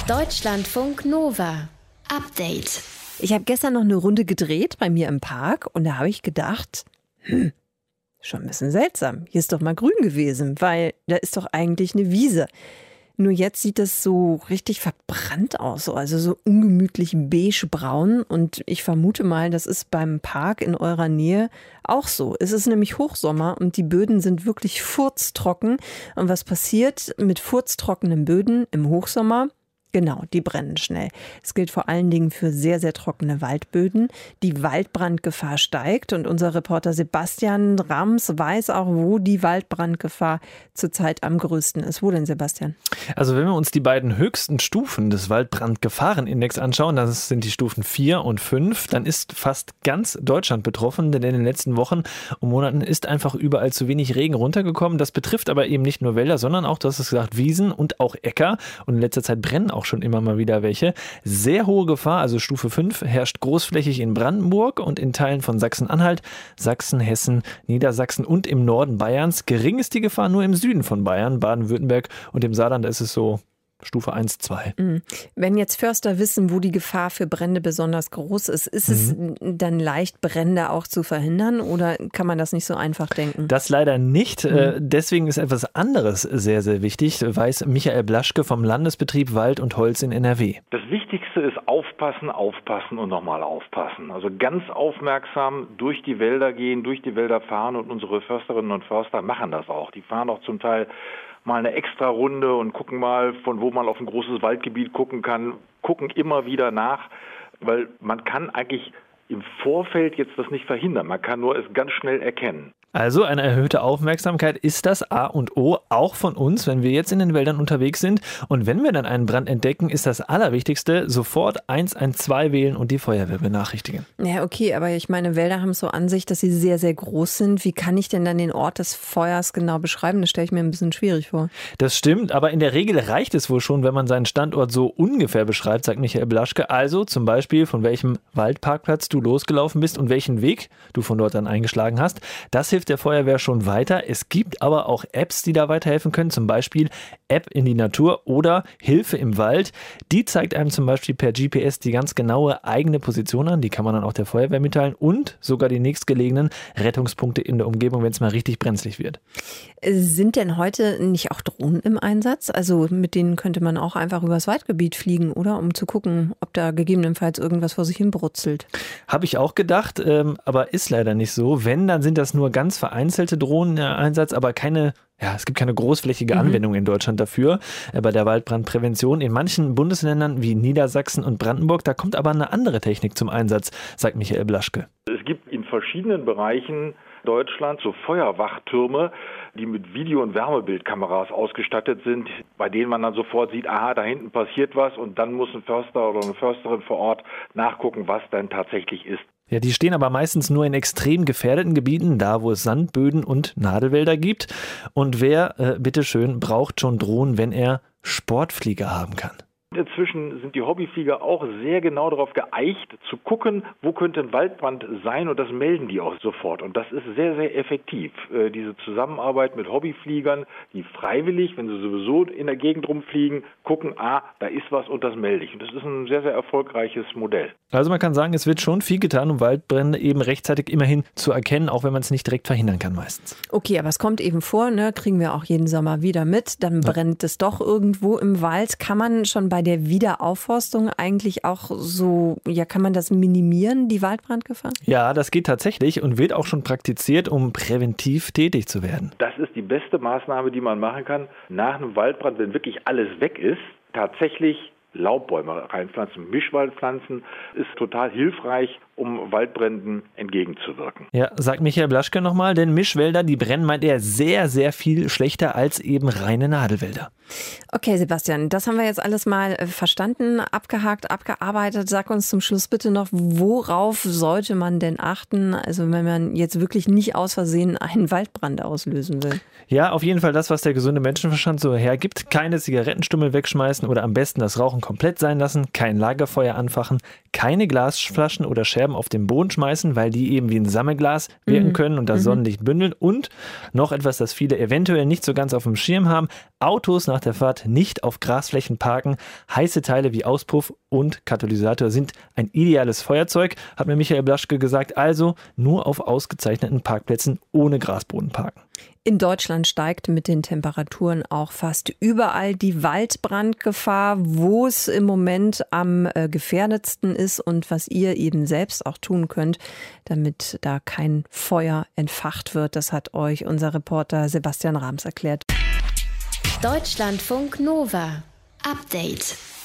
Deutschlandfunk Nova. Update. Ich habe gestern noch eine Runde gedreht bei mir im Park und da habe ich gedacht, schon ein bisschen seltsam. Hier ist doch mal grün gewesen, weil da ist doch eigentlich eine Wiese. Nur jetzt sieht das so richtig verbrannt aus, also so ungemütlich beigebraun. Und ich vermute mal, das ist beim Park in eurer Nähe auch so. Es ist nämlich Hochsommer und die Böden sind wirklich furztrocken. Und was passiert mit furztrockenen Böden im Hochsommer? Genau, die brennen schnell. Es gilt vor allen Dingen für sehr, sehr trockene Waldböden. Die Waldbrandgefahr steigt und unser Reporter Sebastian Rams weiß auch, wo die Waldbrandgefahr zurzeit am größten ist. Wo denn, Sebastian? Also wenn wir uns die beiden höchsten Stufen des Waldbrandgefahrenindex anschauen, das sind die Stufen 4 und 5, dann ist fast ganz Deutschland betroffen, denn in den letzten Wochen und Monaten ist einfach überall zu wenig Regen runtergekommen. Das betrifft aber eben nicht nur Wälder, sondern auch, du hast es gesagt, Wiesen und auch Äcker. Und in letzter Zeit brennen auch schon immer mal wieder welche. Sehr hohe Gefahr, also Stufe 5, herrscht großflächig in Brandenburg und in Teilen von Sachsen-Anhalt, Sachsen, Hessen, Niedersachsen und im Norden Bayerns. Gering ist die Gefahr nur im Süden von Bayern, Baden-Württemberg und im Saarland ist es so Stufe 1, 2. Wenn jetzt Förster wissen, wo die Gefahr für Brände besonders groß ist, ist es dann leicht, Brände auch zu verhindern oder kann man das nicht so einfach denken? Das leider nicht. Deswegen ist etwas anderes sehr, sehr wichtig, weiß Michael Blaschke vom Landesbetrieb Wald und Holz in NRW. Das Wichtigste ist aufpassen, aufpassen und nochmal aufpassen. Also ganz aufmerksam durch die Wälder gehen, durch die Wälder fahren und unsere Försterinnen und Förster machen das auch. Die fahren auch zum Teil mal eine extra Runde und gucken mal, von wo man auf ein großes Waldgebiet gucken kann, gucken immer wieder nach, weil man kann eigentlich im Vorfeld jetzt das nicht verhindern, man kann nur es ganz schnell erkennen. Also eine erhöhte Aufmerksamkeit ist das A und O, auch von uns, wenn wir jetzt in den Wäldern unterwegs sind. Und wenn wir dann einen Brand entdecken, ist das Allerwichtigste, sofort 112 wählen und die Feuerwehr benachrichtigen. Ja, okay, aber ich meine, Wälder haben es so an sich, dass sie sehr, sehr groß sind. Wie kann ich denn dann den Ort des Feuers genau beschreiben? Das stelle ich mir ein bisschen schwierig vor. Das stimmt, aber in der Regel reicht es wohl schon, wenn man seinen Standort so ungefähr beschreibt, sagt Michael Blaschke. Also zum Beispiel, von welchem Waldparkplatz du losgelaufen bist und welchen Weg du von dort dann eingeschlagen hast. Das hilft der Feuerwehr schon weiter. Es gibt aber auch Apps, die da weiterhelfen können, zum Beispiel App in die Natur oder Hilfe im Wald. Die zeigt einem zum Beispiel per GPS die ganz genaue eigene Position an. Die kann man dann auch der Feuerwehr mitteilen und sogar die nächstgelegenen Rettungspunkte in der Umgebung, wenn es mal richtig brenzlig wird. Sind denn heute nicht auch Drohnen im Einsatz? Also mit denen könnte man auch einfach übers Waldgebiet fliegen, oder? Um zu gucken, ob da gegebenenfalls irgendwas vor sich hin brutzelt. Habe ich auch gedacht, aber ist leider nicht so. Wenn, dann sind das nur ganz vereinzelte Drohnen im Einsatz, aber es gibt keine großflächige Anwendung in Deutschland dafür bei der Waldbrandprävention. In manchen Bundesländern wie Niedersachsen und Brandenburg, da kommt aber eine andere Technik zum Einsatz, sagt Michael Blaschke. Es gibt in verschiedenen Bereichen Deutschlands so Feuerwachtürme, die mit Video- und Wärmebildkameras ausgestattet sind, bei denen man dann sofort sieht, aha, da hinten passiert was und dann muss ein Förster oder eine Försterin vor Ort nachgucken, was denn tatsächlich ist. Ja, die stehen aber meistens nur in extrem gefährdeten Gebieten, da wo es Sandböden und Nadelwälder gibt. Und wer, bitteschön, braucht schon Drohnen, wenn er Sportflieger haben kann? Inzwischen sind die Hobbyflieger auch sehr genau darauf geeicht, zu gucken, wo könnte ein Waldbrand sein, und das melden die auch sofort. Und das ist sehr, sehr effektiv. Diese Zusammenarbeit mit Hobbyfliegern, die freiwillig, wenn sie sowieso in der Gegend rumfliegen, gucken, da ist was und das melde ich. Und das ist ein sehr, sehr erfolgreiches Modell. Also man kann sagen, es wird schon viel getan, um Waldbrände eben rechtzeitig immerhin zu erkennen, auch wenn man es nicht direkt verhindern kann meistens. Okay, aber es kommt eben vor, ne? Kriegen wir auch jeden Sommer wieder mit. Dann brennt es doch irgendwo im Wald. Kann man schon bei der Wiederaufforstung eigentlich auch kann man das minimieren, die Waldbrandgefahr? Ja, das geht tatsächlich und wird auch schon praktiziert, um präventiv tätig zu werden. Das ist die beste Maßnahme, die man machen kann. Nach einem Waldbrand, wenn wirklich alles weg ist, tatsächlich Laubbäume reinpflanzen, Mischwaldpflanzen ist total hilfreich, um Waldbränden entgegenzuwirken. Ja, sagt Michael Blaschke nochmal, denn Mischwälder, die brennen, meint er, sehr, sehr viel schlechter als eben reine Nadelwälder. Okay, Sebastian, das haben wir jetzt alles mal verstanden, abgehakt, abgearbeitet. Sag uns zum Schluss bitte noch, worauf sollte man denn achten, also wenn man jetzt wirklich nicht aus Versehen einen Waldbrand auslösen will? Ja, auf jeden Fall das, was der gesunde Menschenverstand so hergibt. Keine Zigarettenstummel wegschmeißen oder am besten das Rauchen komplett sein lassen, kein Lagerfeuer anfachen, keine Glasflaschen oder Scherben Scherben auf den Boden schmeißen, weil die eben wie ein Sammelglas wirken können und das Sonnenlicht bündeln. Und noch etwas, das viele eventuell nicht so ganz auf dem Schirm haben: Autos nach der Fahrt nicht auf Grasflächen parken. Heiße Teile wie Auspuff und Katalysator sind ein ideales Feuerzeug, hat mir Michael Blaschke gesagt. Also nur auf ausgezeichneten Parkplätzen ohne Grasboden parken. In Deutschland steigt mit den Temperaturen auch fast überall die Waldbrandgefahr, wo es im Moment am gefährdetsten ist und was ihr eben selbst auch tun könnt, damit da kein Feuer entfacht wird. Das hat euch unser Reporter Sebastian Rams erklärt. Deutschlandfunk Nova. Update.